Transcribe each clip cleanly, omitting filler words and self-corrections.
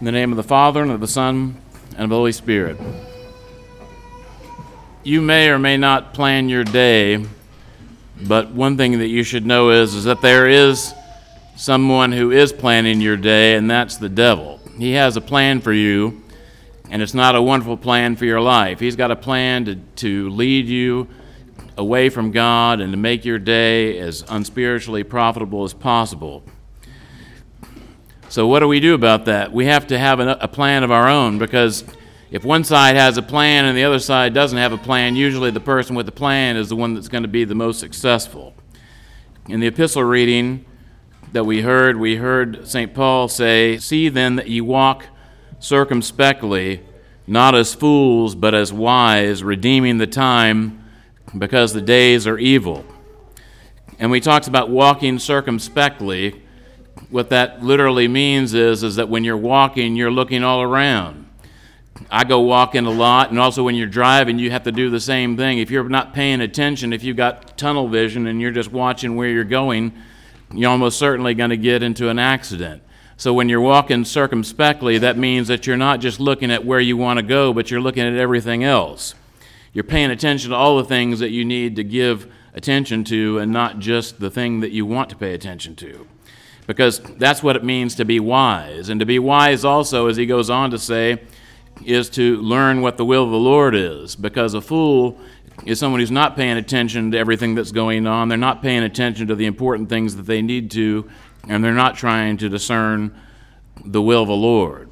In the name of the Father, and of the Son, and of the Holy Spirit. You may or may not plan your day, but one thing that you should know is that there is someone who is planning your day, and that's the devil. He has a plan for you, and it's not a wonderful plan for your life. He's got a plan to lead you away from God and to make your day as unspiritually profitable as possible. So what do we do about that? We have to have a plan of our own, because if one side has a plan and the other side doesn't have a plan, usually the person with the plan is the one that's going to be the most successful. In the epistle reading that we heard St. Paul say, "See then that ye walk circumspectly, not as fools, but as wise, redeeming the time, because the days are evil." And we talked about walking circumspectly. What that literally means is that when you're walking, you're looking all around. I go walking a lot, and also when you're driving, you have to do the same thing. If you're not paying attention, if you've got tunnel vision and you're just watching where you're going, you're almost certainly going to get into an accident. So when you're walking circumspectly, that means that you're not just looking at where you want to go, but you're looking at everything else. You're paying attention to all the things that you need to give attention to, and not just the thing that you want to pay attention to. Because that's what it means to be wise. And to be wise also, as he goes on to say, is to learn what the will of the Lord is. Because a fool is someone who's not paying attention to everything that's going on. They're not paying attention to the important things that they need to, and they're not trying to discern the will of the Lord.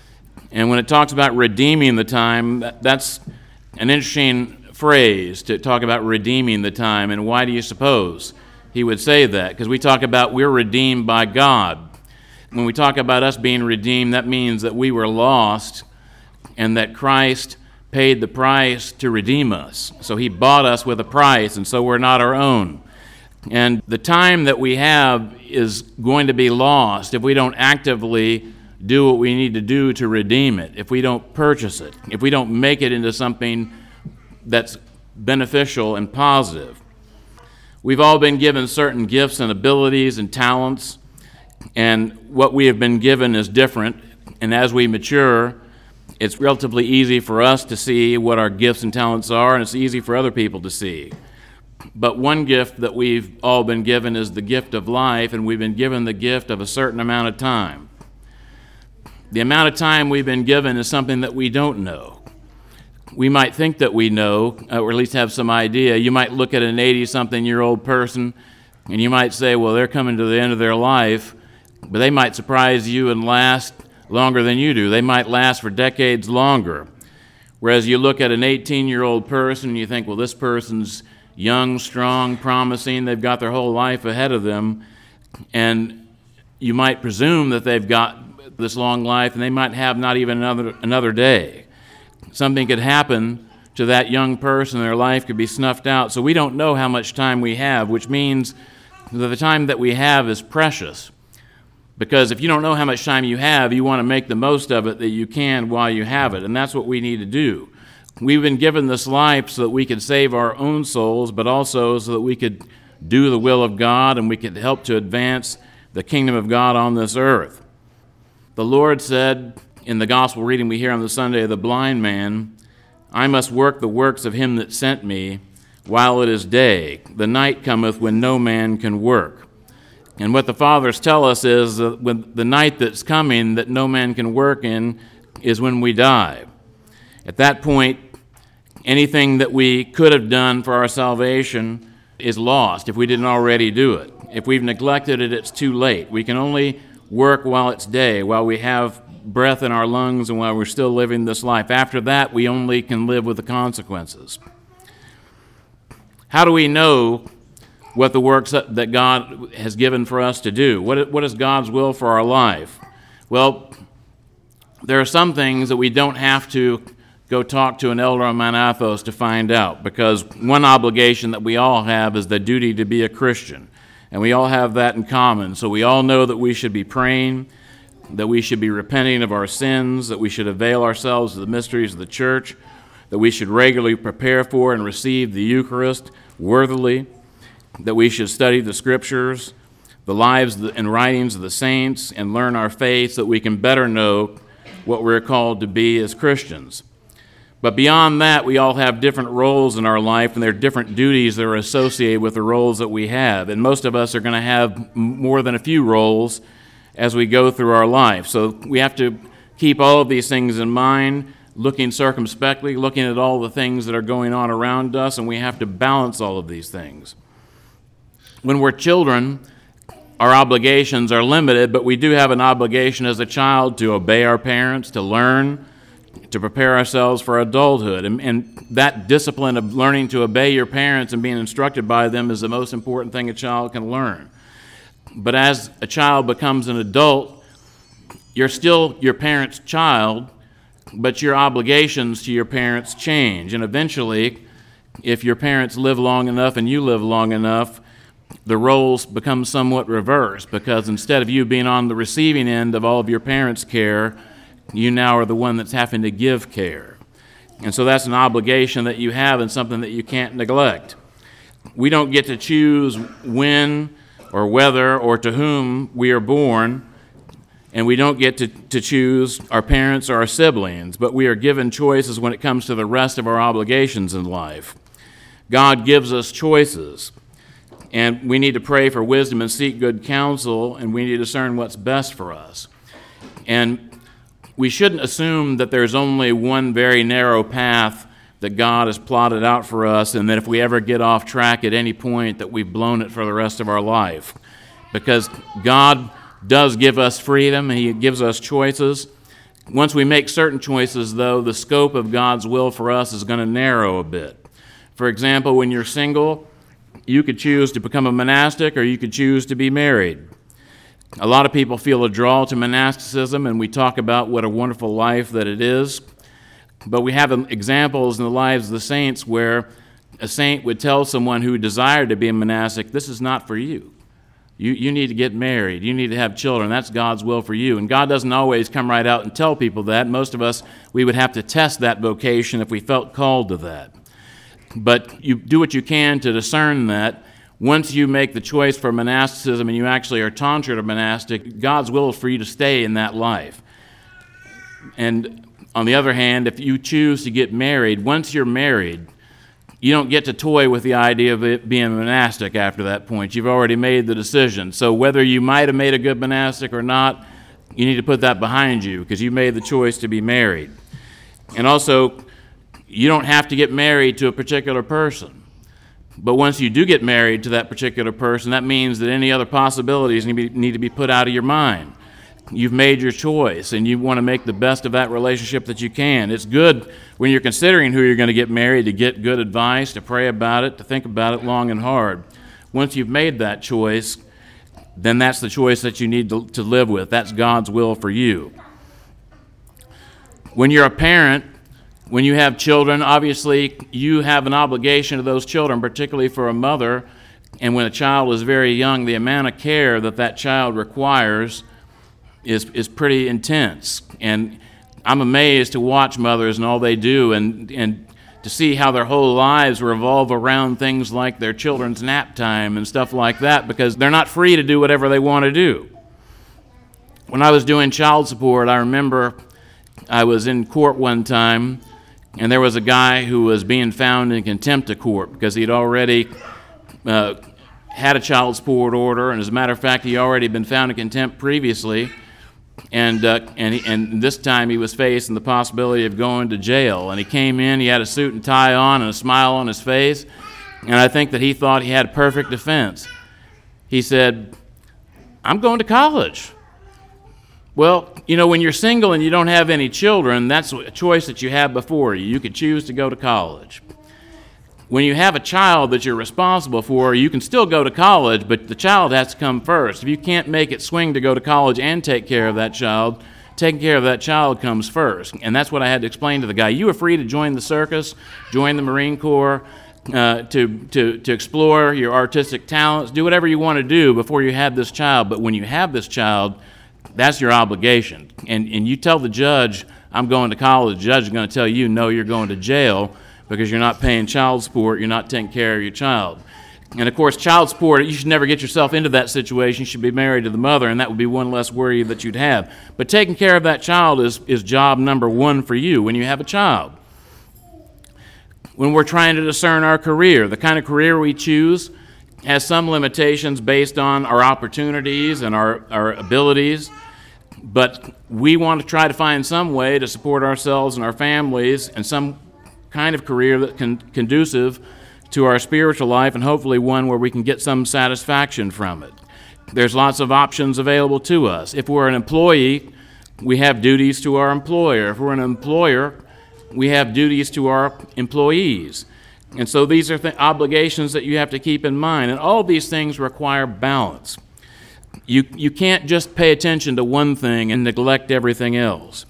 And when it talks about redeeming the time, that's an interesting phrase, to talk about redeeming the time. And why do you suppose he would say that? Because we talk about we're redeemed by God. When we talk about us being redeemed, that means that we were lost and that Christ paid the price to redeem us. So he bought us with a price, and so we're not our own. And the time that we have is going to be lost if we don't actively do what we need to do to redeem it, if we don't purchase it, if we don't make it into something that's beneficial and positive. We've all been given certain gifts and abilities and talents, and what we have been given is different. And as we mature, it's relatively easy for us to see what our gifts and talents are, and it's easy for other people to see. But one gift that we've all been given is the gift of life, and we've been given the gift of a certain amount of time. The amount of time we've been given is something that we don't know. We might think that we know, or at least have some idea. You might look at an 80-something-year-old person, and you might say, well, they're coming to the end of their life, but they might surprise you and last longer than you do. They might last for decades longer. Whereas you look at an 18-year-old person, and you think, well, this person's young, strong, promising, they've got their whole life ahead of them, and you might presume that they've got this long life, and they might have not even another day. Something could happen to that young person, their life could be snuffed out. So we don't know how much time we have, which means that the time that we have is precious. Because if you don't know how much time you have, you want to make the most of it that you can while you have it, and that's what we need to do. We've been given this life so that we could save our own souls, but also so that we could do the will of God and we could help to advance the kingdom of God on this earth. The Lord said in the gospel reading we hear on the Sunday of the blind man, "I must work the works of him that sent me while it is day. The night cometh when no man can work." And what the fathers tell us is that when the night that's coming that no man can work in is when we die. At that point, anything that we could have done for our salvation is lost if we didn't already do it. If we've neglected it, it's too late. We can only work while it's day, while we have breath in our lungs and while we're still living this life. After that, we only can live with the consequences. How do we know what the works that God has given for us to do? What is God's will for our life? Well, there are some things that we don't have to go talk to an elder on Mount Athos to find out, because one obligation that we all have is the duty to be a Christian, and we all have that in common. So we all know that we should be praying, that we should be repenting of our sins, that we should avail ourselves of the mysteries of the church, that we should regularly prepare for and receive the Eucharist worthily, that we should study the Scriptures, the lives and writings of the saints, and learn our faith so that we can better know what we're called to be as Christians. But beyond that, we all have different roles in our life, and there are different duties that are associated with the roles that we have. And most of us are going to have more than a few roles as we go through our life. So we have to keep all of these things in mind, looking circumspectly, looking at all the things that are going on around us, and we have to balance all of these things. When we're children, our obligations are limited, but we do have an obligation as a child to obey our parents, to learn, to prepare ourselves for adulthood. And that discipline of learning to obey your parents and being instructed by them is the most important thing a child can learn. But as a child becomes an adult, you're still your parents' child, but your obligations to your parents change. And eventually, if your parents live long enough and you live long enough, the roles become somewhat reversed, because instead of you being on the receiving end of all of your parents' care, you now are the one that's having to give care. And so that's an obligation that you have and something that you can't neglect. We don't get to choose when or whether or to whom we are born, and we don't get to choose our parents or our siblings, but we are given choices when it comes to the rest of our obligations in life. God gives us choices, and we need to pray for wisdom and seek good counsel, and we need to discern what's best for us. And we shouldn't assume that there's only one very narrow path that God has plotted out for us, and that if we ever get off track at any point, that we've blown it for the rest of our life. Because God does give us freedom, and He gives us choices. Once we make certain choices, though, the scope of God's will for us is going to narrow a bit. For example, when you're single, you could choose to become a monastic, or you could choose to be married. A lot of people feel a draw to monasticism, and we talk about what a wonderful life that it is. But we have examples in the lives of the saints where a saint would tell someone who desired to be a monastic, this is not for you. You need to get married. You need to have children. That's God's will for you. And God doesn't always come right out and tell people that. Most of us, we would have to test that vocation if we felt called to that. But you do what you can to discern that. Once you make the choice for monasticism and you actually are tonsured or monastic, God's will is for you to stay in that life. And on the other hand, if you choose to get married, once you're married, you don't get to toy with the idea of it being monastic after that point. You've already made the decision. So whether you might have made a good monastic or not, you need to put that behind you, because you made the choice to be married. And also, you don't have to get married to a particular person. But once you do get married to that particular person, that means that any other possibilities need to be put out of your mind. You've made your choice, and you want to make the best of that relationship that you can. It's good when you're considering who you're going to get married to get good advice, to pray about it, to think about it long and hard. Once you've made that choice, then that's the choice that you need to live with. That's God's will for you. When you're a parent, when you have children, obviously you have an obligation to those children, particularly for a mother. And when a child is very young, the amount of care that child requires is pretty intense. And I'm amazed to watch mothers and all they do, and to see how their whole lives revolve around things like their children's nap time and stuff like that, because they're not free to do whatever they want to do. When I was doing child support, I remember I was in court one time, and there was a guy who was being found in contempt of court because he'd already had a child support order, and as a matter of fact, he'd already been found in contempt previously, and this time he was facing the possibility of going to jail. And he came in, he had a suit and tie on and a smile on his face, and I think that he thought he had perfect defense. He said, "I'm going to college." Well, when you're single and you don't have any children, that's a choice that you have before you. You could choose to go to college. When you have a child that you're responsible for, you can still go to college, but the child has to come first. If you can't make it swing to go to college and take care of that child, taking care of that child comes first. And that's what I had to explain to the guy. You were free to join the circus, join the Marine Corps, to explore your artistic talents, do whatever you want to do before you have this child. But when you have this child, that's your obligation. And you tell the judge, "I'm going to college," the judge is going to tell you, "No, you're going to jail," because you're not paying child support, you're not taking care of your child. And of course, child support, you should never get yourself into that situation. You should be married to the mother, and that would be one less worry that you'd have. But taking care of that child is job number one for you when you have a child. When we're trying to discern our career, the kind of career we choose has some limitations based on our opportunities and our abilities, but we want to try to find some way to support ourselves and our families and some kind of career that conducive to our spiritual life, and hopefully one where we can get some satisfaction from it. There's lots of options available to us. If we're an employee, we have duties to our employer. If we're an employer, we have duties to our employees. And so these are obligations that you have to keep in mind, and all these things require balance. You can't just pay attention to one thing and neglect everything else.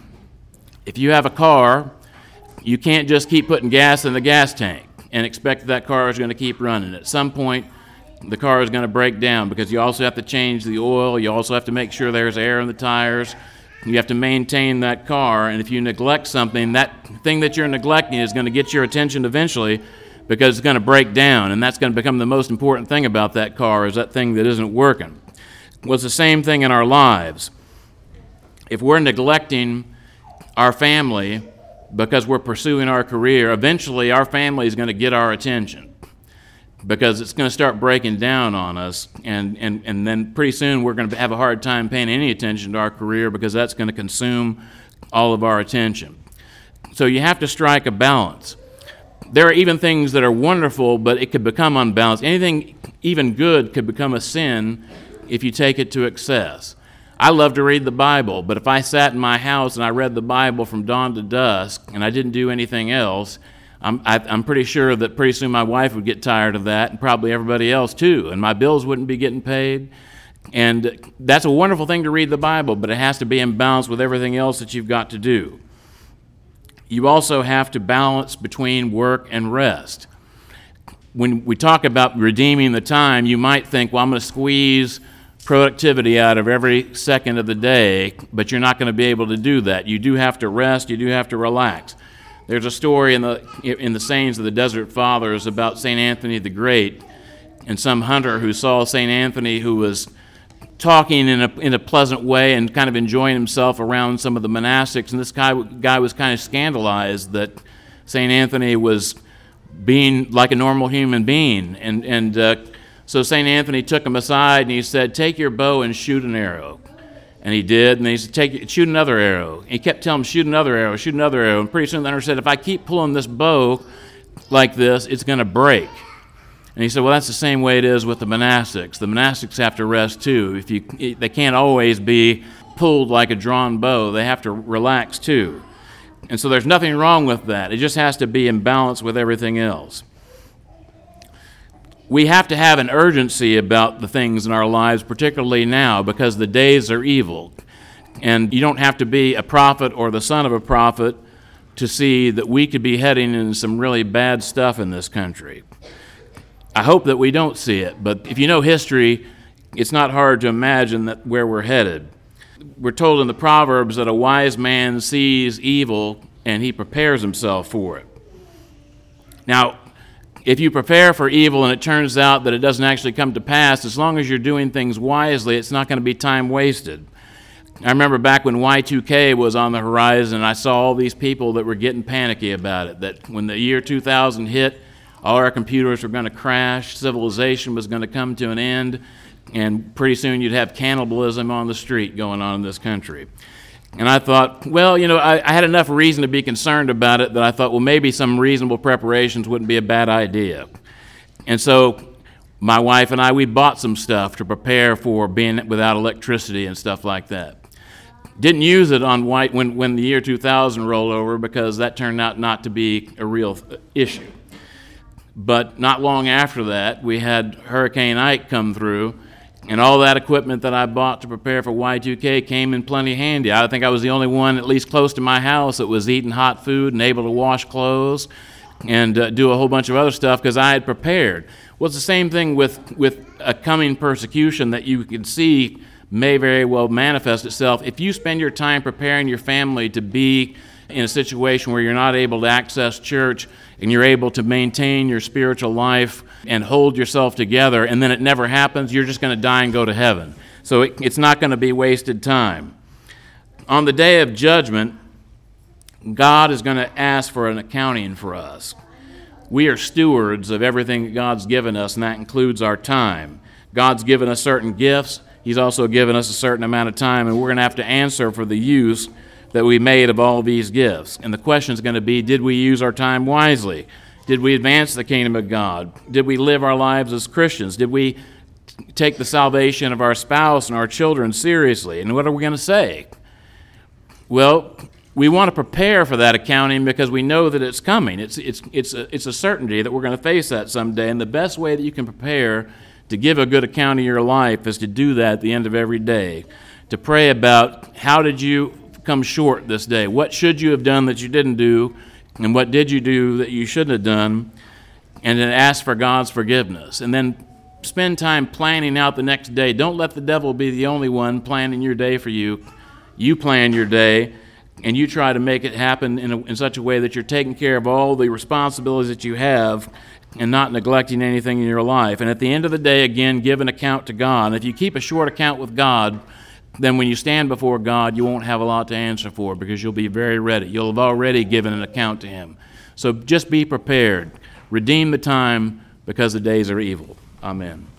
If you have a car, you can't just keep putting gas in the gas tank and expect that car is going to keep running. At some point, the car is going to break down because you also have to change the oil. You also have to make sure there's air in the tires. You have to maintain that car, and if you neglect something, that thing that you're neglecting is going to get your attention eventually because it's going to break down, and that's going to become the most important thing about that car is that thing that isn't working. Well, it's the same thing in our lives. If we're neglecting our family because we're pursuing our career, eventually our family is going to get our attention because it's going to start breaking down on us, and then pretty soon we're going to have a hard time paying any attention to our career because that's going to consume all of our attention. So you have to strike a balance. There are even things that are wonderful, but it could become unbalanced. Anything even good could become a sin if you take it to excess. I love to read the Bible, but if I sat in my house and I read the Bible from dawn to dusk and I didn't do anything else, I'm pretty sure that pretty soon my wife would get tired of that, and probably everybody else too, and my bills wouldn't be getting paid. And that's a wonderful thing to read the Bible, but it has to be in balance with everything else that you've got to do. You also have to balance between work and rest. When we talk about redeeming the time, you might think, well, I'm going to squeeze productivity out of every second of the day, but you're not going to be able to do that. You do have to rest. You do have to relax. There's a story in the sayings of the Desert Fathers about St. Anthony the Great and some hunter who saw St. Anthony, who was talking in a pleasant way and kind of enjoying himself around some of the monastics, and this guy was kind of scandalized that St. Anthony was being like a normal human being, and so St. Anthony took him aside and he said, "Take your bow and shoot an arrow." And he did, and he said, shoot another arrow. And he kept telling him, shoot another arrow, shoot another arrow. And pretty soon the hunter said, if I keep pulling this bow like this, it's going to break. And he said, well, that's the same way it is with the monastics. The monastics have to rest too. They can't always be pulled like a drawn bow. They have to relax too. And so there's nothing wrong with that. It just has to be in balance with everything else. We have to have an urgency about the things in our lives, particularly now, because the days are evil. And you don't have to be a prophet or the son of a prophet to see that we could be heading into some really bad stuff in this country. I hope that we don't see it, but if you know history, it's not hard to imagine that where we're headed. We're told in the Proverbs that a wise man sees evil and he prepares himself for it. Now, if you prepare for evil and it turns out that it doesn't actually come to pass, as long as you're doing things wisely, it's not going to be time wasted. I remember back when Y2K was on the horizon, I saw all these people that were getting panicky about it, that when the year 2000 hit, all our computers were going to crash, civilization was going to come to an end, and pretty soon you'd have cannibalism on the street going on in this country. And I thought, well, I had enough reason to be concerned about it that I thought, well, maybe some reasonable preparations wouldn't be a bad idea. And so my wife and I, we bought some stuff to prepare for being without electricity and stuff like that. Didn't use it on when the year 2000 rolled over because that turned out not to be a real issue. But not long after that, we had Hurricane Ike come through, and all that equipment that I bought to prepare for Y2K came in plenty handy. I think I was the only one, at least close to my house, that was eating hot food and able to wash clothes and do a whole bunch of other stuff because I had prepared. Well, it's the same thing with a coming persecution that you can see may very well manifest itself. If you spend your time preparing your family to be in a situation where you're not able to access church and you're able to maintain your spiritual life and hold yourself together, and then it never happens, you're just going to die and go to heaven. So it's not going to be wasted time. On the day of judgment, God is going to ask for an accounting for us. We are stewards of everything that God's given us, and that includes our time. God's given us certain gifts. He's also given us a certain amount of time, and we're going to have to answer for the use that we made of all these gifts. And the question is going to be, did we use our time wisely? Did we advance the kingdom of God? Did we live our lives as Christians? Did we take the salvation of our spouse and our children seriously? And what are we going to say? Well, we want to prepare for that accounting because we know that it's coming. It's a certainty that we're going to face that someday, and the best way that you can prepare to give a good account of your life is to do that at the end of every day, to pray about how did you come short this day, what should you have done that you didn't do, and what did you do that you shouldn't have done, and then ask for God's forgiveness. And then spend time planning out the next day. Don't let the devil be the only one planning your day for you. You plan your day, and you try to make it happen in such a way that you're taking care of all the responsibilities that you have and not neglecting anything in your life. And at the end of the day, again, give an account to God. And if you keep a short account with God, then when you stand before God, you won't have a lot to answer for because you'll be very ready. You'll have already given an account to Him. So just be prepared. Redeem the time because the days are evil. Amen.